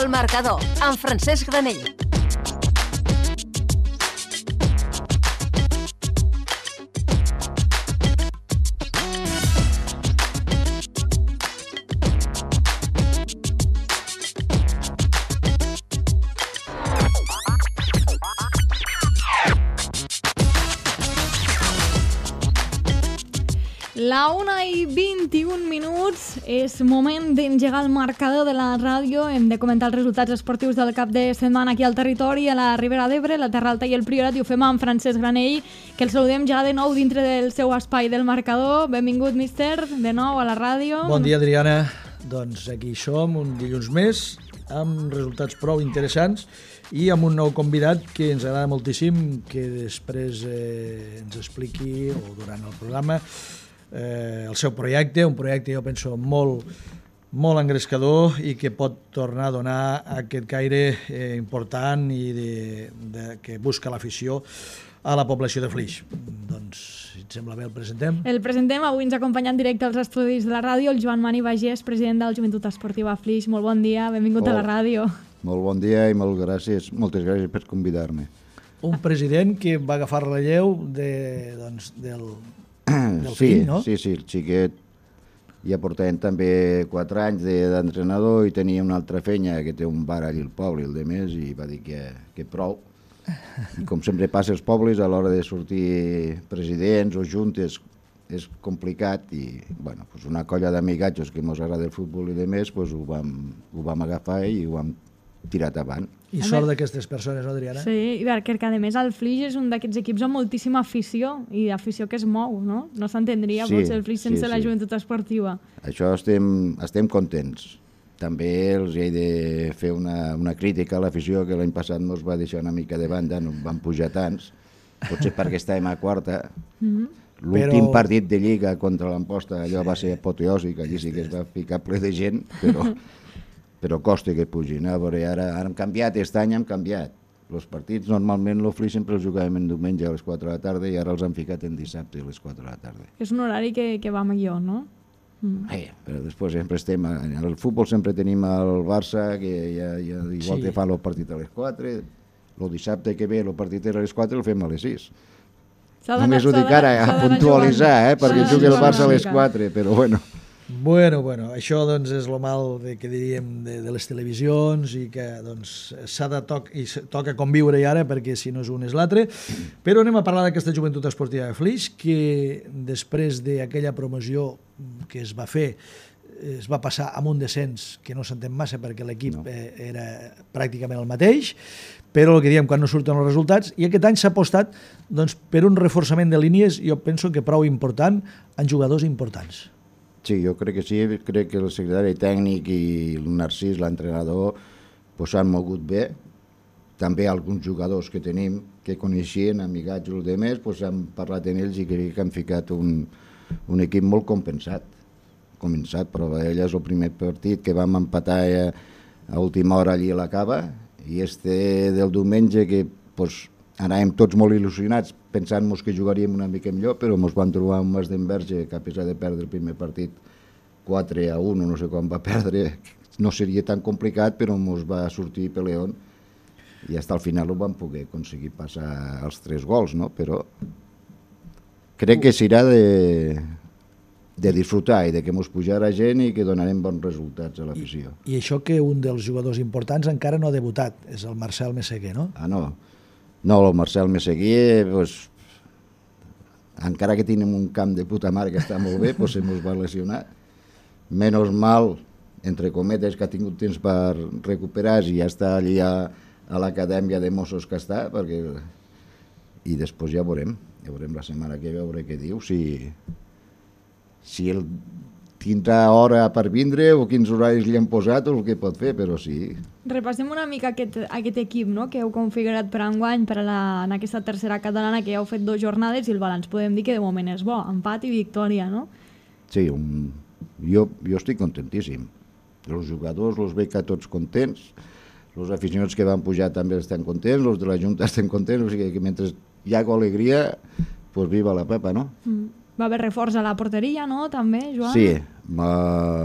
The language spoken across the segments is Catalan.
El marcador, amb Francesc Granell. La 1:21 és moment d'engegar el marcador de la ràdio. Hem de comentar els resultats esportius del cap de setmana aquí al territori, a la Ribera d'Ebre, la Terra Alta i el Priorat, i ho fem amb Francesc Granell, que el saludem ja de nou dintre del seu espai del marcador. Benvingut, míster, de nou a la ràdio. Bon dia, Adriana. Doncs aquí som, un dilluns més, amb resultats prou interessants i amb un nou convidat que ens agrada moltíssim, que després ens expliqui, o durant el programa, el seu projecte, un projecte jo penso molt engrescador i que pot tornar a donar aquest caire important i que busca l'afició a la població de Flix. Doncs, si et sembla bé, el presentem. El presentem, avui ens acompanya en directe als estudis de la ràdio el Joan Mani Bagés, president de la Joventut Esportiva Flix. Molt bon dia, benvingut a la ràdio. Molt bon dia i moltes gràcies per convidar-me. Un president que va agafar relleu del fill, no? Sí, el xiquet ja portàvem també 4 anys d'entrenador i tenia una altra feina que té un bar allà al poble, el de més, i va dir que prou. I com sempre passa als pobles, a l'hora de sortir presidents o juntes és complicat i bueno, doncs una colla d'amigatjos que ens agrada el futbol i de més, doncs ho vam agafar i ho vam tirat avant. I sort d'aquestes persones, no, Adriana? Sí, perquè a més el Flix és un d'aquests equips amb moltíssima afició i afició que es mou, no? No s'entendria potser el Flix sense la Joventut Esportiva. Això estem contents. També els he de fer una crítica a l'afició, que l'any passat ens va deixar una mica de banda, no van pujar tants, potser perquè estàvem a quarta. L'últim partit de Lliga contra l'Amposta, allò va ser apoteòsic, allí sí que es va ficar ple de gent, però costa que pugin. A veure, ara han canviat, aquest any han canviat. Els partits normalment l'Ofli sempre els jugàvem en diumenge a les 4 de la tarda i ara els han ficat en dissabte a les 4 de la tarda. És un horari que va millor, no? Però després sempre estem... En el futbol sempre tenim el Barça, que igual que fa el partit a les 4, el dissabte que ve el partit a les 4 el fem a les 6. Només ho dic ara a puntualitzar, perquè jugui el Barça a les 4, però bueno... Bueno, això doncs és el mal que diríem de les televisions i que doncs toca conviure ara perquè si no és un és l'altre. Però anem a parlar d'aquesta Joventut Esportiva de Flix, que després d'aquella promoció que es va fer es va passar amb un descens que no s'entén massa perquè l'equip era pràcticament el mateix, però el que diem quan no surten els resultats, i aquest any s'ha apostat doncs, per un reforçament de línies, jo penso que prou important, en jugadors importants. Sí, jo crec que sí, crec que el secretari tècnic i el Narcís, l'entrenador, s'han mogut bé. També alguns jugadors que tenim, que coneixien, amigats i els altres, han parlat amb ells i crec que han ficat un equip molt compensat. Però ell és el primer partit que vam empatar a última hora allí a la Cava, i del diumenge que anàvem tots molt il·lusionats pensant-nos que jugaríem una mica millor, però ens vam trobar un Mas d'Enverge que a pesar de perdre el primer partit 4-1, no sé quan va perdre, no seria tan complicat, però ens va sortir peleón i fins al final ho vam poder aconseguir passar els 3 gols, no? Però crec que serà de disfrutar i de que ens pujarà gent i que donarem bons resultats a l'afició. I això que un dels jugadors importants encara no ha debutat, és el Marcel Messeguer, no? No, el Marcel Messeguer, encara que tenim un camp de puta mare que està molt bé, se mos va lesionar. Menys mal, entre cometes, que ha tingut temps per recuperar-se i ja està allí a l'acadèmia de Mossos que està, i després ja veurem la setmana que ve, veure què diu, si ell tindrà hora per vindre o quins horaris li han posat o el que pot fer, però sí. Repassem una mica aquest equip, no?, que heu configurat per enguany, en aquesta tercera catalana, que ja heu fet 2 jornades i el balanç podem dir que de moment és bo, empat i victòria, no? Sí, jo estic contentíssim. Els jugadors els veig tots contents, els aficionats que van pujar també estan contents, els de la Junta estan contents, o sigui que mentre hi ha alegria, doncs viva la Pepa, no? Va haver reforç a la porteria, no?, també, Joan? Sí,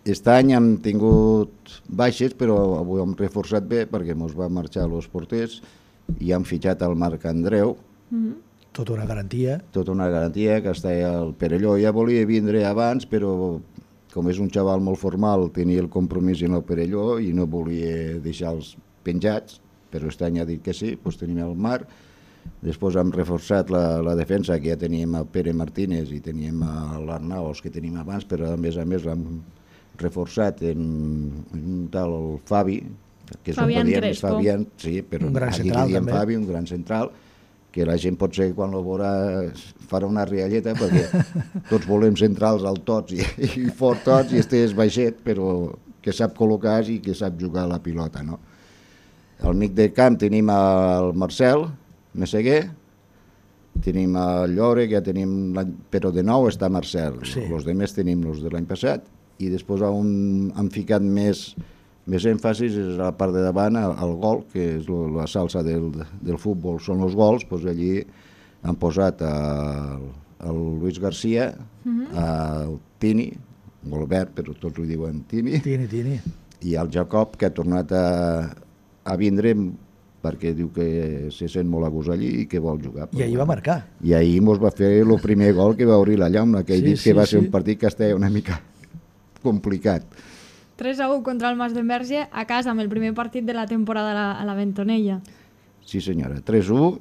Aquest any hem tingut baixes, però avui hem reforçat bé perquè ens va marxar els porters i hem fitxat el Marc Andreu. Tota una garantia. Tota una garantia, que està al Perelló. Ja volia vindre abans, però com és un xaval molt formal, tenia el compromís en el Perelló i no volia deixar-los penjats, però aquest any ha dit que sí, doncs tenim el Marc. Després hem reforçat la defensa, que ja teníem el Pere Martínez i teníem l'Arnau, els que teníem abans, però a més l'hem reforçat en un tal Fabi, que és Fabián un Crespo. Fabián, sí, però Un gran aquí central, diem també. Fabi, un gran central, que la gent potser quan lo veurà farà una rialleta, perquè tots volem centrals al tots i fort tots, i este és baixet, però que sap col·locar i que sap jugar a la pilota, no? Al mig de camp tenim el Marcel Messeguer, tenim el Llore, que ja tenim però de nou està Marcel. Sí. Els demés tenim els de l'any passat, i després han ficat més èmfasis és a la part de davant, al gol, que és la salsa del futbol, són els gols, doncs allí han posat el Luis García, el Tini, Golbert, però tots ho diuen Tini, Tini. i el Jacob, que ha tornat a vindre perquè diu que se sent molt a gust allí i que vol jugar. I ahir va marcar. I ahir ens va fer el primer gol que va obrir la llauna, que he dit que va ser un partit que estava una mica complicat. 3-1 contra el Masdenverge a casa amb el primer partit de la temporada a la Bentonella. Sí senyora, 3-1,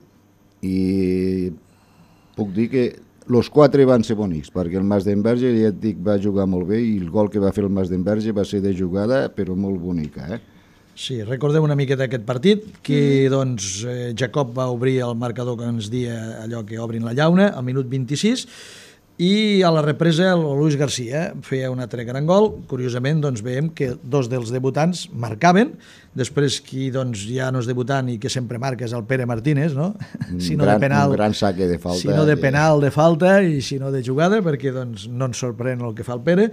i puc dir que els 4 van ser bonics, perquè el Masdenverge, ja et dic, va jugar molt bé, i el gol que va fer el Masdenverge va ser de jugada, però molt bonica, Sí, recordem una miqueta aquest partit, que doncs Jacob va obrir el marcador que ens dia allò que obrin la llauna, al minut 26, i a la represa el Luis García feia un altre gran gol. Curiosament doncs veiem que 2 dels debutants marcaven, després qui doncs ja no és debutant i que sempre marca és el Pere Martínez, no? Si no de penal, un gran saque de falta. si no de penal, de falta, i si no de jugada, perquè doncs no ens sorprèn el que fa el Pere.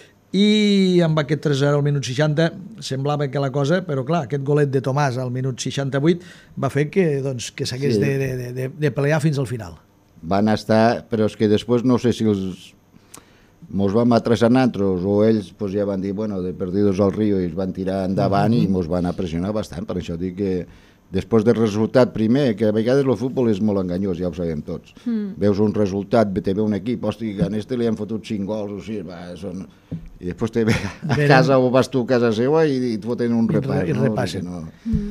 I amb aquest 3-0 al minut 60 semblava que la cosa, però clar, aquest golet de Tomàs al minut 68 va fer que doncs, que s'hagués de pelear fins al final. Van estar, però és que després no sé si mos vam atreçar nosaltres o ells pues, ja van dir, bueno, de perdidos al riu, i es van tirar endavant i mos van a pressionar bastant. Per això dic que després del resultat primer, que a vegades el futbol és molt enganyós, ja ho sabem tots. Veus un resultat, te ve un equip, hosti, que a este li han fotut 5 gols, o sigui, i després te ve a casa o vas tu a casa seva i et foten un repàs. I repassen. No?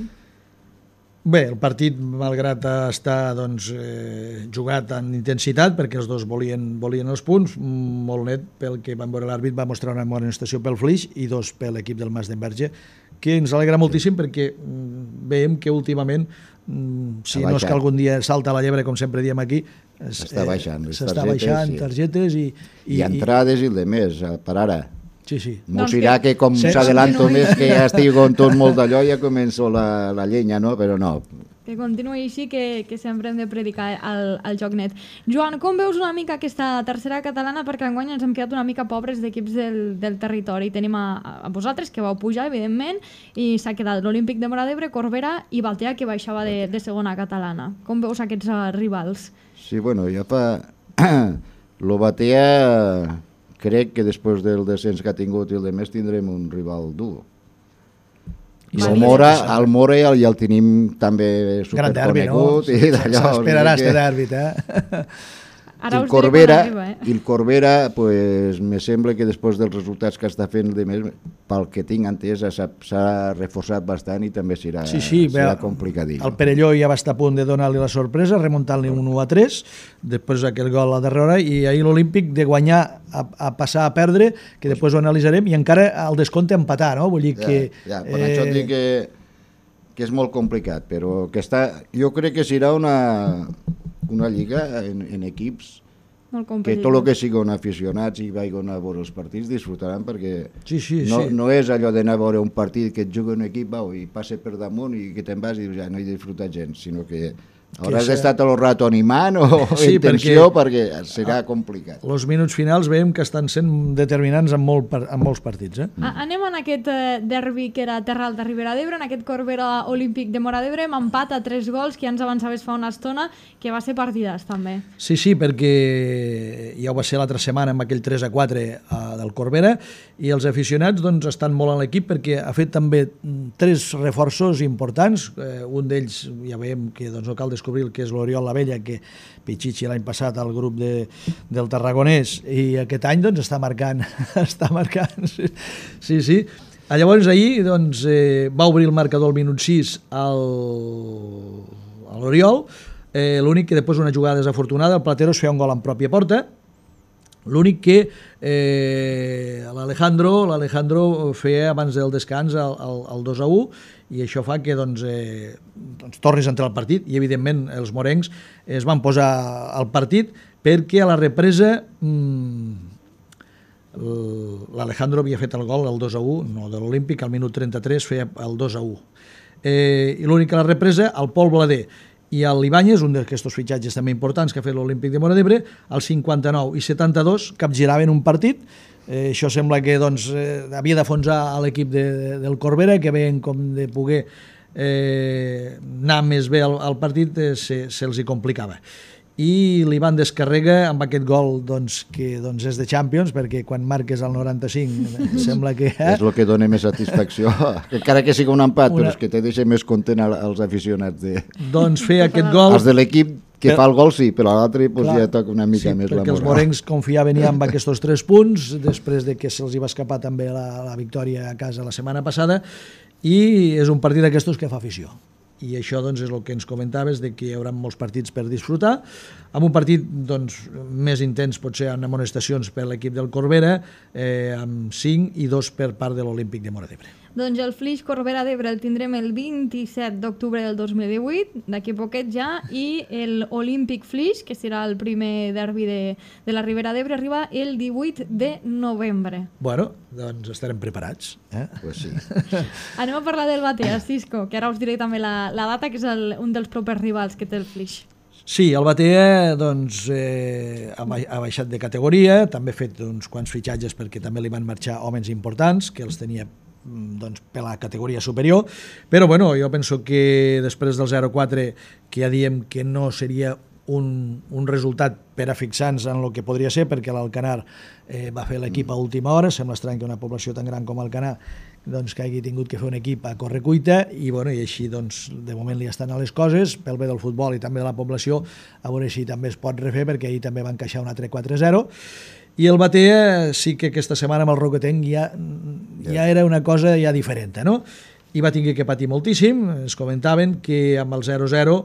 Bé, el partit, malgrat estar doncs, jugat amb intensitat, perquè els dos volien els punts, molt net pel que van veure l'àrbit, va mostrar una bona estació pel Flix i 2 per l'equip del Masdenverge, que ens alegra moltíssim perquè veiem que últimament, si no és que algun dia salta la llebre, com sempre diem aquí, s'està baixant targetes i entrades i el de més, per ara. Sí. Mos dirà que com s'adelanto més, que ja estic amb tot molt d'allò, ja començo la llenya, no? Però no. Que continuï així, que sempre hem de predicar al joc net. Joan, com veus una mica aquesta tercera catalana? Perquè enguany ens hem quedat una mica pobres d'equips del territori. Tenim a vosaltres, que vau pujar, evidentment, i s'ha quedat l'Olímpic de Móra d'Ebre, Corbera i Baltea, que baixava de segona catalana. Com veus aquests rivals? Sí, bueno, ja fa... Lo Batea... Crec que després del descens que ha tingut i el de més tindrem un rival dur. El Mora ja el tenim també superconegut. S'esperarà este d'àrbit, Ara I el Corbera, pues, me sembla que després dels resultats que està fent, pel que tinc entès, s'ha reforçat bastant i també serà complicadit. El Perelló ja va estar a punt de donar-li la sorpresa, remuntant-li un 1-3, després aquell gol a darrere, i ahir l'Olímpic de guanyar a passar a perdre, que després ho analitzarem, i encara al descompte empatar, no? Vull dir que... Per això dic que és molt complicat, però que jo crec que serà una lliga en equips que tot el que siguin aficionats i vagin a veure els partits disfrutaran, perquè no és allò d'anar a veure un partit que et juga un equip i passa per damunt i que te'n vas i ja no hi disfrutat gens, sinó que hauràs d'estar tot el rato animant o en tensió, perquè serà complicat. Els minuts finals veiem que estan sent determinants en molts partits. Anem en aquest derbi que era Terra Alta Ribera d'Ebre, en aquest Corbera Olímpic de Móra d'Ebre, amb empat a 3 gols, que ja ens avançaves fa una estona, que va ser partidàs també. Sí, perquè ja ho va ser l'altra setmana amb aquell 3-4 del Corbera, i els aficionats doncs, estan molt en l'equip perquè ha fet també 3 reforços importants. Un d'ells ja veiem que doncs, no cal descobrir que és l'Oriol Lavella, que Pichichi l'any passat al grup del Tarragonès, i aquest any doncs, està marcant. Sí. Llavors ahir doncs, va obrir el marcador al minut 6 a l'Oriol. L'únic que després una jugada desafortunada, el Plateros feia un gol en pròpia porta. L'únic que l'Alejandro feia abans del descans el 2-1 i això fa que doncs, tornis a entrar al partit i evidentment els morencs es van posar al partit perquè a la represa l'Alejandro havia fet el gol el 2-1, no de l'Olímpic, al minut 33 feia el 2-1. I l'únic que a la represa, el Pol Blader i l'Ibáñez, un d'aquests fitxatges també importants que ha fet l'Olímpic de Móra d'Ebre, als 59 i 72 capgiraven un partit. Això sembla que doncs, havia d'afonsar l'equip del Corbera, que veien com de poder anar més bé al partit se'ls hi complicava. I l'Ivan descarrega amb aquest gol doncs, que doncs, és de Champions, perquè quan marques al 95 sembla que... És el que dona més satisfacció, encara que sigui un empat, però és que te deixa més content als aficionats. Doncs fer aquest gol... Els de l'equip que fa el gol sí, però l'altre ja toca una mica més la moral. Perquè els morencs confiaven ja amb aquests 3 punts, després de que se'ls hi va escapar també la victòria a casa la setmana passada, i és un partit d'aquestos que fa afició. I això doncs, és el que ens comentaves, de que hi haurà molts partits per disfrutar, amb un partit doncs, més intens potser amb amonestacions per l'equip del Corbera, amb 5 i 2 per part de l'Olímpic de Móra d'Ebre. Doncs el Flix Corbera d'Ebre el tindrem el 27 d'octubre del 2018, d'aquí poquet ja, i l'Olímpic Flix, que serà el primer derbi de la Ribera d'Ebre, arriba el 18 de novembre. Bueno, doncs estarem preparats. Pues sí. Anem a parlar del Batea, Cisco, que ara us diré també la data, que és un dels propers rivals que té el Flix. Sí, el Batea doncs, ha baixat de categoria, també ha fet uns quants fitxatges perquè també li van marxar homes importants, que els tenia doncs, per la categoria superior, però bueno, jo penso que després del 0-4, que ja diem que no seria un resultat per a fixar-nos en el que podria ser, perquè l'Alcanar va fer l'equip a última hora, sembla estrany que una població tan gran com Alcanar doncs, que hagi tingut que fer un equip a correcuita, i, bueno, i així doncs, de moment li estan a les coses, pel bé del futbol i també de la població, a veure si també es pot refer, perquè ahir també van encaixar un altre 4-0. I el Batea sí que aquesta setmana amb el Roquetenc ja era una cosa ja diferent, no? I va tenir que patir moltíssim. Es comentaven que amb el 0-0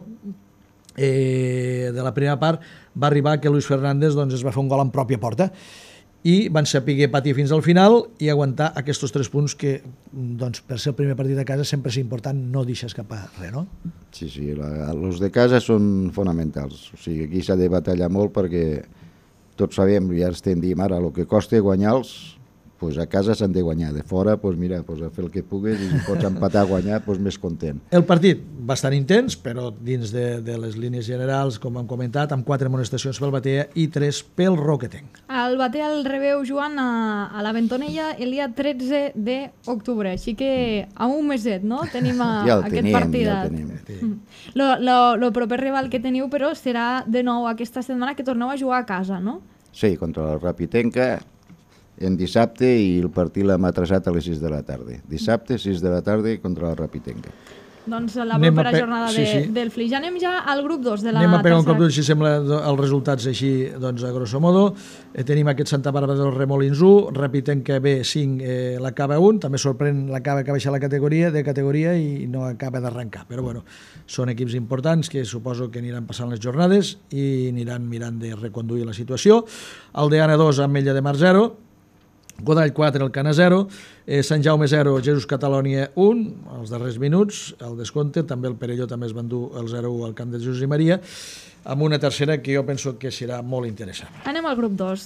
de la primera part va arribar que Luis Fernández doncs, es va fer un gol en pròpia porta i van saber patir fins al final i aguantar aquests 3 punts que doncs, per ser el primer partit de casa sempre és important no deixar escapar res, no? Sí, els de casa són fonamentals. O sigui, aquí s'ha de batallar molt perquè tots sabem, ja estem dient ara, el que costa guanyar-los, doncs a casa s'han de guanyar. De fora, doncs mira, doncs a fer el que pugues i si pots empatar a guanyar, doncs més content. El partit bastant intens, però dins de les línies generals, com hem comentat, amb 4 amonestacions pel Batea i 3 pel Roquetenc. El Batea el rebeu jugant a la Ventonella el dia 13 d'octubre, així que amb un meset, no? Tenim aquest partidat. Ja el tenim. El proper rival que teniu, però, serà de nou aquesta setmana que torneu a jugar a casa, no? Sí, contra el Rapitenca, en dissabte, i el partit l'hem atrasat a les 6 de la tarda. Dissabte, 6 de la tarda, contra el Rapitenca. Doncs la propera jornada del Flix. Ja anem ja al grup 2 de la tercera. Anem a pegar un cop d'ull, si sembla, els resultats així, doncs, a grosso modo. Tenim aquest Santa Bàrbara del Remolins 1, Rapitenca B5, la Cava 1, també sorprèn la Cava que baixa de categoria i no acaba d'arrencar. Però bueno, són equips importants que suposo que aniran passant les jornades i aniran mirant de reconduir la situació. El Deana 2, Ametlla de Mar 0, Godall 4, el Cana 0, Sant Jaume 0, Jesús Catalònia 1, als darrers minuts, el descompte, també el Perelló també es va endur el 0-1 al camp de Jesús i Maria, amb una tercera que jo penso que serà molt interessant. Anem al grup 2.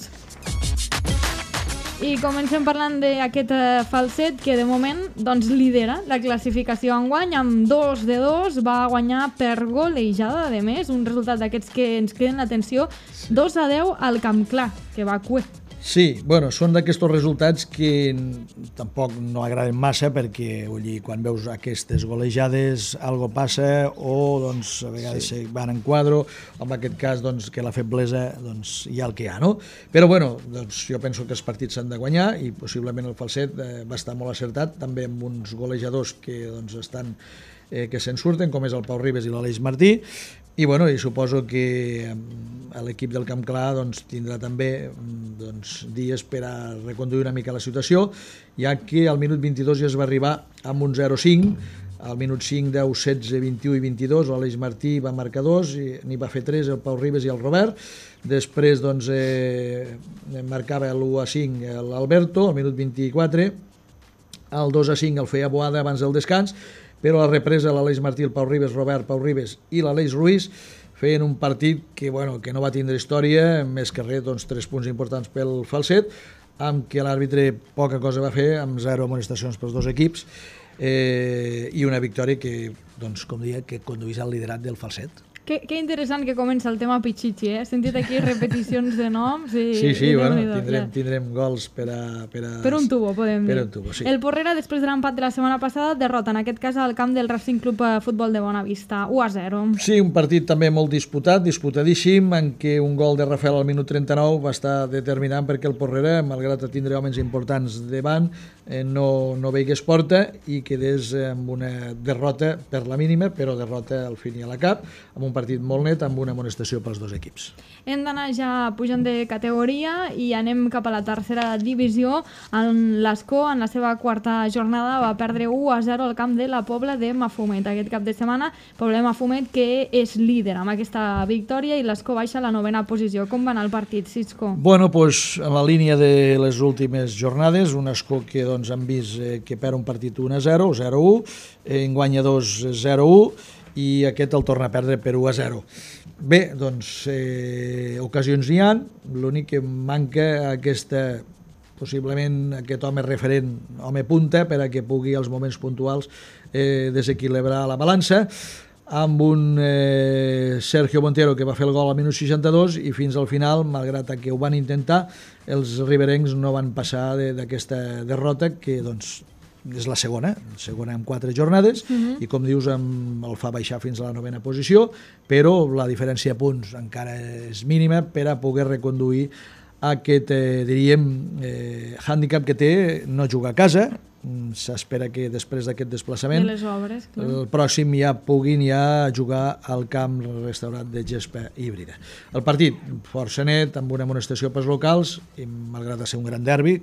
I comencem parlant d'aquest Falset que de moment doncs, lidera la classificació enguany amb 2-2, va guanyar per golejada, de més, un resultat d'aquests que ens criden l'atenció, 2-10 al Camp Clar, que va cuer. Sí, bueno, són d'aquests resultats que tampoc no agraden massa perquè vull dir, quan veus aquestes golejades algo passa o doncs, a vegades se van en quadro, o en aquest cas doncs, que la feblesa doncs, hi ha el que hi ha, no? Però bueno, doncs, jo penso que els partits s'han de guanyar i possiblement el Falset va estar molt acertat, també amb uns golejadors que doncs, estan que se'n surten, com és el Pau Ribes i l'Aleix Martí, i, bueno, i suposo que l'equip del Camp Clar doncs, tindrà també doncs, dies per a reconduir una mica la situació, ja que al minut 22 ja es va arribar amb un 0-5, al minut 5, 10, 16, 21 i 22 l'Aleix Martí va marcar 2 i n'hi va fer 3 el Pau Ribes i el Robert. Després doncs, marcava l'1-5 l'Alberto al minut 24, el 2-5 el feia Boada abans del descans, però a la represa l'Aleix Martí, el Pau Ribes, Robert, Pau Ribes i l'Aleix Ruiz feien un partit que, bueno, que no va tindre història, més que res, doncs, 3 punts importants pel Falset, amb què l'àrbitre poca cosa va fer, amb 0 amonestacions pels dos equips, i una victòria que, doncs, com deia, que conduís al liderat del Falset. Que interessant que comença el tema Pichichi, eh? He sentit aquí repeticions de noms i... Sí, bueno, tindrem gols per a... Per un tubo, podem dir. Per un tubo, sí. El Porrera, després de l'empat de la setmana passada, derrota, en aquest cas al camp del Racing Club Futbol de Bonavista, 1-0. Sí, un partit també molt disputat, disputadíssim, en què un gol de Rafael al minut 39 va estar determinant perquè el Porrera, malgrat tindre homes importants davant, no veigués porta i quedés amb una derrota per la mínima, però derrota al fin i a la cap, amb un partit molt net, amb una amonestació pels dos equips. Hem d'anar ja pujant de categoria i anem cap a la tercera divisió. L'Escó, en la seva quarta jornada, va perdre 1-0 al camp de la Pobla de Mafumet. Aquest cap de setmana, Pobla de Mafumet, que és líder amb aquesta victòria, i l'Escó baixa a la 9ª posició. Com va anar el partit, Cisco? Bueno, doncs, en la línia de les últimes jornades, un Escó que doncs, han vist que perd un partit 1-0, 0-1, en guanya 2-0-1, i aquest el torna a perdre per 1-0. Bé, doncs, ocasions n'hi ha, l'únic que manca possiblement aquest home referent, home punta, per a que pugui als moments puntuals desequilibrar la balança, amb un Sergio Montero que va fer el gol al minut 62 i fins al final, malgrat que ho van intentar, els riberencs no van passar d'aquesta derrota que, doncs, és la segona en 4 jornades, i com dius el fa baixar fins a la 9ª posició, però la diferència de punts encara és mínima per a poder reconduir aquest, diríem, hàndicap que té no jugar a casa. S'espera que després d'aquest desplaçament el pròxim ja puguin jugar al camp restaurat de gespa híbrida. El partit força net, amb una amonestació pels locals, i malgrat ser un gran derbi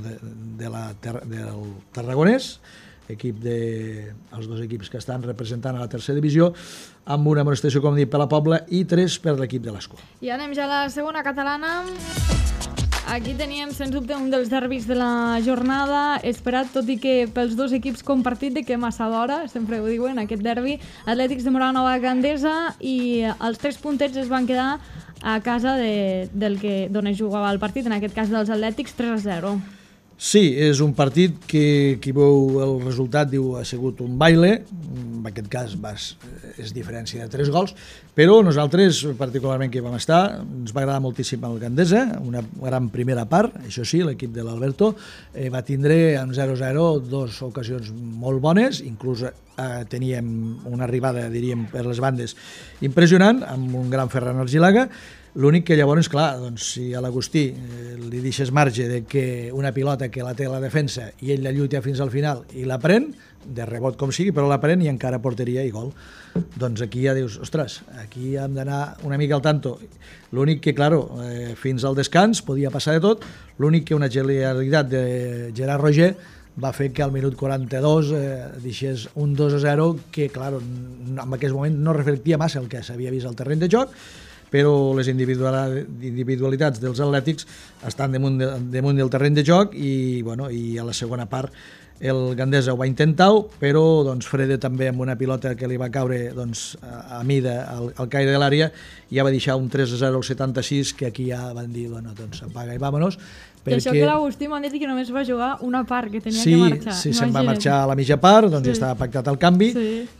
del Tarragonès, els dos equips que estan representant a la tercera divisió, amb una amonestació, com dic, per la Pobla i 3 per l'equip de l'Escó. I anem ja a la segona catalana. Aquí teníem, sens dubte, un dels derbis de la jornada, esperat, tot i que pels dos equips compartit de que massa d'hora, sempre ho diuen, aquest derbi, Atlètics de Móra-la-Nova Gandesa, i els 3 puntets es van quedar a casa d'on es jugava el partit, en aquest cas dels Atlètics, 3-0. Sí, és un partit que qui veu el resultat diu ha sigut un baile, en aquest cas és diferència de 3 gols, però nosaltres, particularment que vam estar, ens va agradar moltíssim el Gandesa, una gran primera part, això sí, l'equip de l'Alberto va tindre amb 0-0 2 ocasions molt bones, inclús teníem una arribada, diríem, per les bandes impressionant, amb un gran Ferran Argilaga. L'únic que llavors, clar, doncs, si a l'Agustí li deixes marge de que una pilota que la té a la defensa i ell la lluita fins al final i la pren, de rebot com sigui, però la pren i encara porteria i gol. Doncs aquí ja dius, ostres, aquí hem d'anar una mica al tanto. L'únic que, clar, fins al descans podia passar de tot, l'únic que una genialitat de Gerard Roger va fer que al minut 42 deixés un 2-0 que, clar, en aquest moment no reflectia massa el que s'havia vist al terreny de joc, però les individualitats dels Atlètics estan damunt del terreny de joc i a la segona part el Gandesa ho va intentar, però Frede també amb una pilota que li va caure a mida al caire de l'àrea ja va deixar un 3-0 al 76 que aquí ja van dir, apaga i vámonos. I això que l'Agustí m'ha dit que només va jugar una part, que tenia que marxar. Sí, se'n va marxar a la mitja part, ja estava pactat el canvi,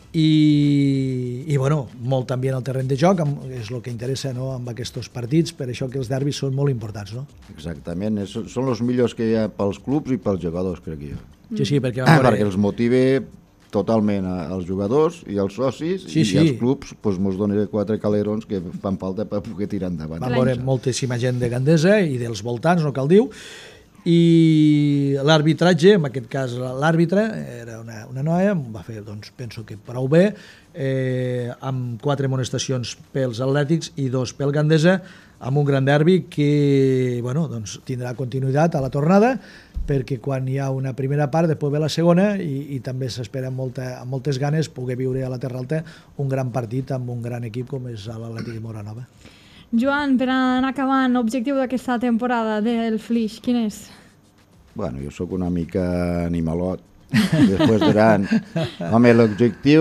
i bueno, molt ambient al terreny de joc, és el que interessa, no?, amb aquests partits, per això que els derbis són molt importants, no? Exactament, són els millors que hi ha pels clubs i pels jugadors, crec jo. Sí, perquè perquè els motive totalment als jugadors i als socis, i als clubs mos donen 4 calerons que fan falta per poder tirar endavant. Vam veure moltíssima gent de Gandesa i dels voltants, no cal dir, i l'arbitratge, en aquest cas l'àrbitre, era una noia, va fer, doncs, penso que prou bé, amb 4 amonestacions pels Atlètics i 2 pel Gandesa, amb un gran derbi que doncs, tindrà continuïtat a la tornada, perquè quan hi ha una primera part, després ve la segona, i també s'espera amb moltes ganes poder viure a la Terra Alta un gran partit amb un gran equip com és l'Atlètic de Móra-Nova. Joan, per anar acabant, l'objectiu d'aquesta temporada del Flix, quin és? Bueno, jo sóc una mica animalot. Després diran, home, l'objectiu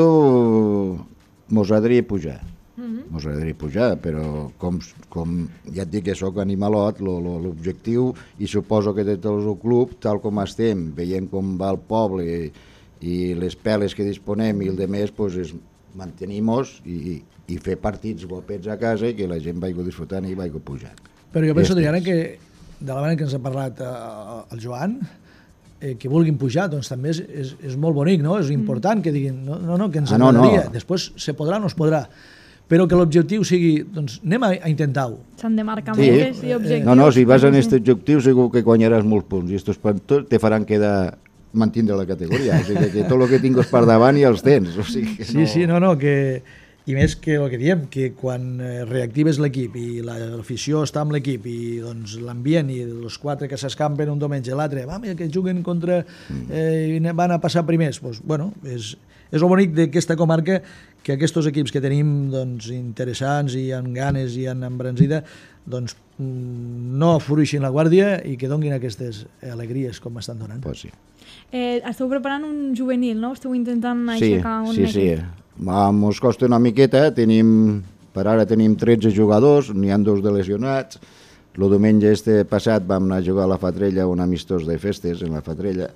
mos agradaria pujar. Mos agradaria pujar, però com ja et dic que sóc animalot, l'objectiu, i suposo que des del club, tal com estem, veient com va el poble i les peles que disponem i el de més, és mantenir-nos i fer partits guapets a casa i que la gent vagi disfrutant i vagi pujant. Però jo penso, Triana, que de la manera que ens ha parlat el Joan, que vulguin pujar, doncs també és molt bonic, no? És important que diguin, no, que ens agradaria. Després se podrà o no es podrà. Però que l'objectiu sigui, doncs anem a intentar-ho. S'han de marcar metes i objectius. No, si vas en aquest objectiu segur que guanyaràs molts punts i estos punts te faran quedar mantindre la categoria. O sigui que tot el que tingues per davant ja els tens. O sigui que no... Sí, que... I més que el que diem, que quan reactives l'equip i l'afició està amb l'equip i doncs, l'ambient i els 4 que s'escampen un diumenge i l'altre, que juguen contra i van a passar primers, doncs, bueno, és el bonic d'aquesta comarca, que aquests equips que tenim doncs, interessants i amb ganes i amb embranzida, doncs no afluixin la guàrdia i que donguin aquestes alegries com estan donant. Pues sí. Esteu preparant un juvenil, no? Esteu intentant aixecar un equip? Sí. Ens costa una miqueta, per ara tenim 13 jugadors, n'hi ha 2 de lesionats. El diumenge passat vam anar a jugar a la Fatrella un amistós de festes en la Fatrella.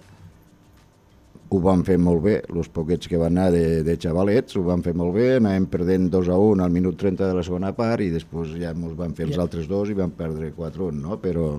Ho vam fer molt bé, els poquets que van anar de xavalets, ho vam fer molt bé, anàvem perdent 2-1 al minut 30 de la segona part i després ja ens van fer els altres 2 i vam perdre 4-1, no?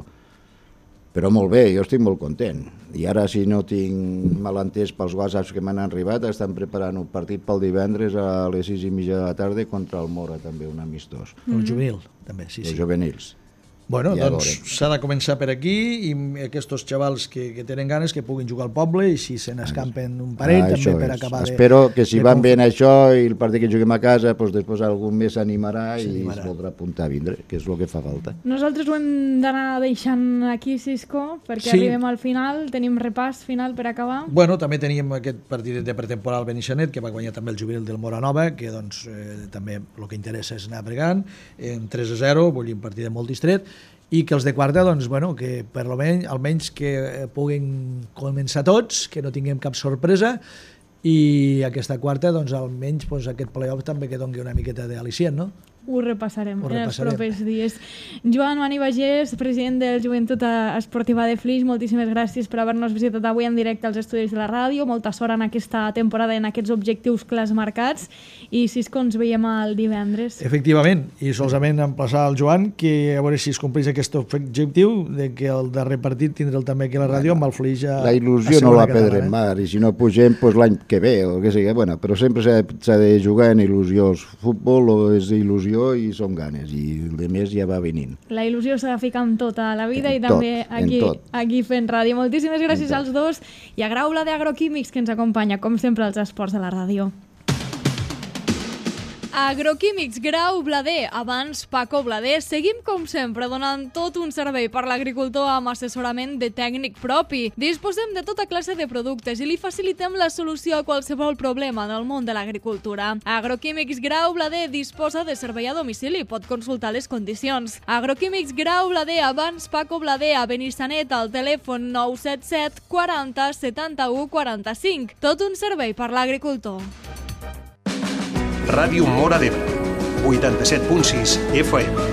Però molt bé, jo estic molt content. I ara, si no tinc malentès pels whatsapps que m'han arribat, estan preparant un partit pel divendres a les 6:30 de la tarda contra el Mora, també, un amistós. El juvenil, també, sí. Els juvenils. Bueno, doncs s'ha de començar per aquí i aquests xavals que tenen ganes que puguin jugar al poble i si se n'escampen un parell també per acabar de... Espero que si van bé en això i el partit que juguem a casa, doncs després algú més s'animarà i es voldrà apuntar a vindre, que és el que fa falta. Nosaltres ho hem d'anar deixant aquí, Cisco, perquè arribem al final, tenim repàs final per acabar. Bueno, també teníem aquest partit de pretemporal Benissanet, que va guanyar també el juvenil del Móra-Nova, que doncs també el que interessa és anar bregant, en 3-0, vull dir un partit molt distret, i que els de quarta, doncs, bueno, que per almenys que puguin començar tots, que no tinguem cap sorpresa, i aquesta quarta, doncs, almenys aquest playoff també que doni una miqueta d'al·licient, no? Ho repassarem en els propers dies. Joan Mani Bagés, president del Joventut Esportiva de Flix, moltíssimes gràcies per haver-nos visitat avui en directe als estudis de la ràdio. Molta sort en aquesta temporada, en aquests objectius clars marcats. I Cisco, ens veiem el divendres. Efectivament, i solament emplaçar el Joan que a veure si es compleix aquest objectiu de que el darrer partit tindrem també aquí a la ràdio amb el Flix a la il·lusió no la perdrem mai, i si no pugem l'any que ve o el que sigui, però sempre s'ha de jugar en il·lusió. El futbol és il·lusió i són ganes, i el de més ja va venint. La il·lusió s'ha de ficar en tota la vida i també aquí fent ràdio. Moltíssimes gràcies als dos i a Graula d'Agroquímics, que ens acompanya, com sempre, als esports de la ràdio. Agroquímics Grau Blader, abans Paco Blader. Seguim, com sempre, donant tot un servei per l'agricultor amb assessorament de tècnic propi. Disposem de tota classe de productes i li facilitem la solució a qualsevol problema en el món de l'agricultura. Agroquímics Grau Blader disposa de servei a domicili, pot consultar les condicions. Agroquímics Grau Blader, abans Paco Blader, a Benissanet, al telèfon 977 40 71 45. Tot un servei per l'agricultor. Ràdio Móra d'Ebre, 87.6 FM.